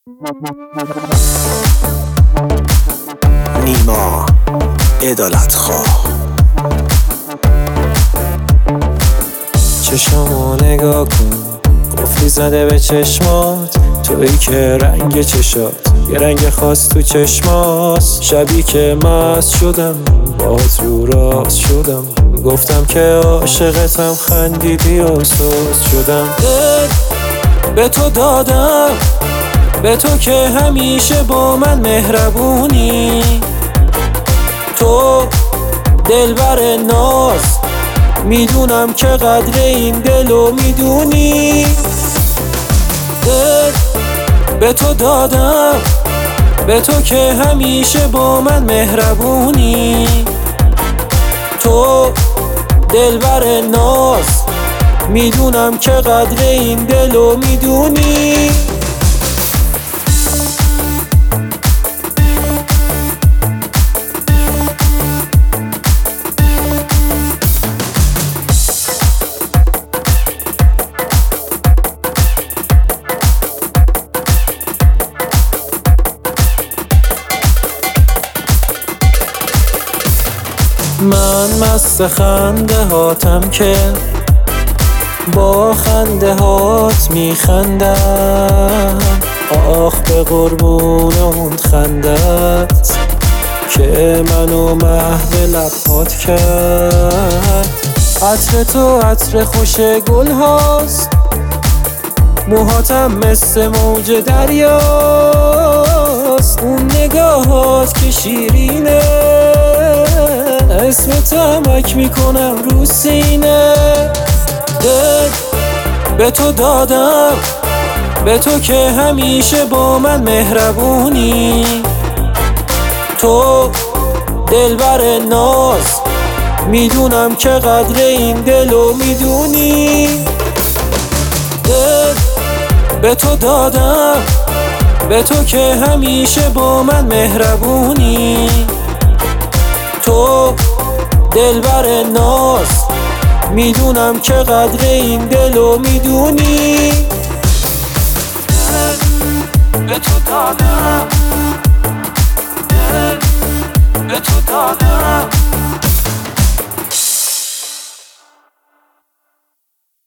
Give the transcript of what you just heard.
نیما عدالتخواه. چشامو نگاه کن، قفلی زده به چشمات، تویی که رنگ چشات یه رنگ خاص تو چشماست. شبی که مست شدم باهات رو راست شدم، گفتم که عاشقتم، خندیدی و سوست شدم. دل به تو دادم، به تو که همیشه با من مهربونی، تو دلبر ناز، میدونم که قدر این دلو میدونی. دل به تو دادم، به تو که همیشه با من مهربونی، تو دلبر ناز، میدونم که قدر این دلو میدونی. من مست خنده هاتم که با خنده هات میخندم، آخ به قربون اون خندت که منو محو لبهات کرد. عطر تو عطر خوش گل هاست، موهاتم مثل موج دریاست، اون نگاهات که شیرینه، اسم تمک میکنم رو سینه. دل به تو دادم، به تو که همیشه با من مهربونی، تو دلبر ناز، میدونم که قدر این دلو میدونی. دل به تو دادم، به تو که همیشه با من مهربونی، تو دلبر ناز، میدونم که قدر این دلو میدونی. به تو دادم، به تو دادم.